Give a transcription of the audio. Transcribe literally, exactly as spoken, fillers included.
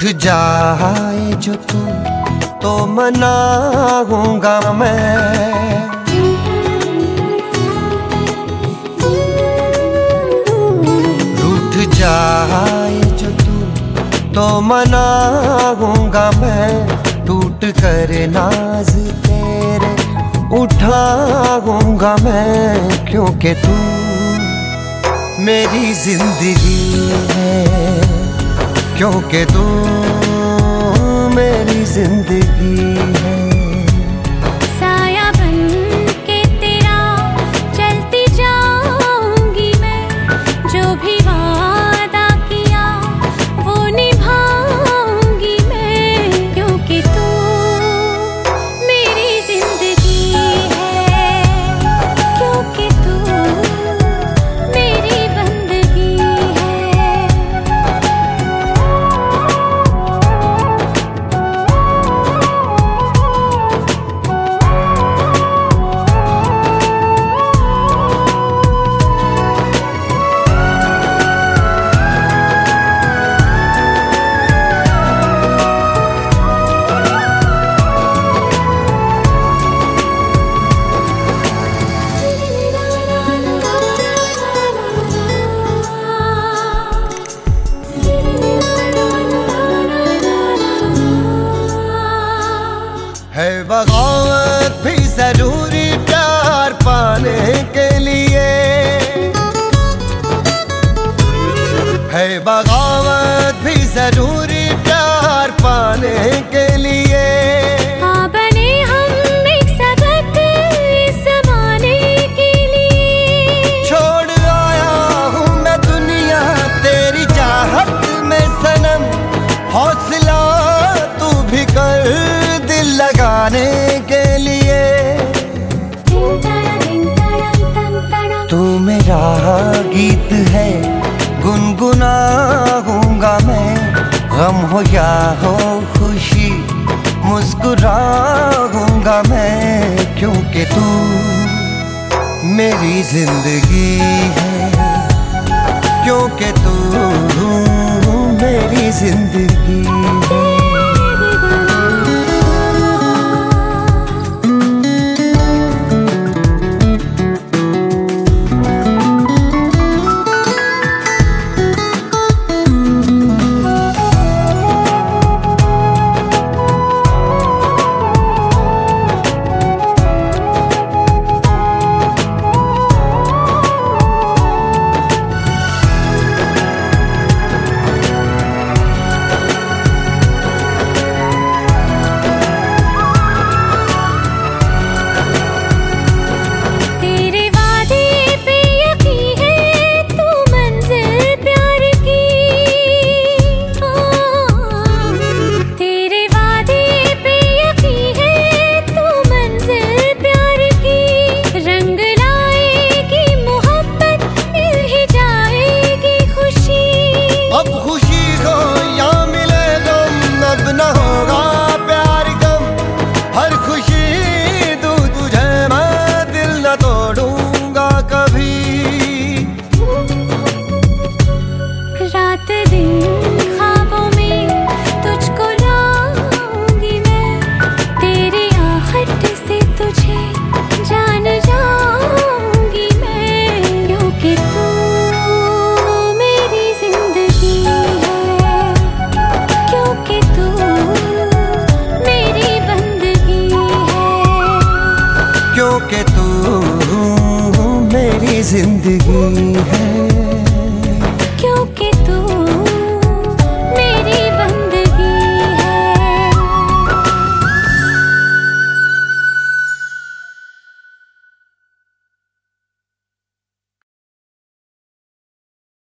रूठ जाए जो तू तो मनाऊंगा मैं, रूठ जाए जो तू तो मनाऊंगा मैं, टूट कर नाज तेरे उठाऊंगा मैं, क्योंकि तू मेरी जिंदगी है, क्योंकि तू मेरी जिंदगी है। साया बन के तेरा चलती जाऊंगी मैं, जो भी वादा किया वो निभाऊंगी मैं, क्योंकि तू मेरी जिंदगी है, क्योंकि तू मेरी बंदगी है। है बगावत भी जरूरी प्यार पाने के लिए, है बगावत भी जरूरी प्यार पाने के लिए। हाँ बने हम एक सबक इस ज़माने के लिए, छोड़ आया हूँ मैं दुनिया तेरी चाहत में सनम, हौसला तू भी कर दिल लगाने के लिए। तू मेरा गीत है गुनगुनाऊंगा मैं, गम हो या हो खुशी मुस्कुराऊंगा मैं, क्योंकि तू मेरी जिंदगी है, क्योंकि तू मेरी जिंदगी है। रात दिन ख्वाबों में तुझको लाऊंगी मैं, तेरी आहट से तुझे जान जाऊंगी मैं, क्योंकि तू मेरी जिंदगी है, क्योंकि तू मेरी बंदगी है, क्योंकि तू मेरी जिंदगी है।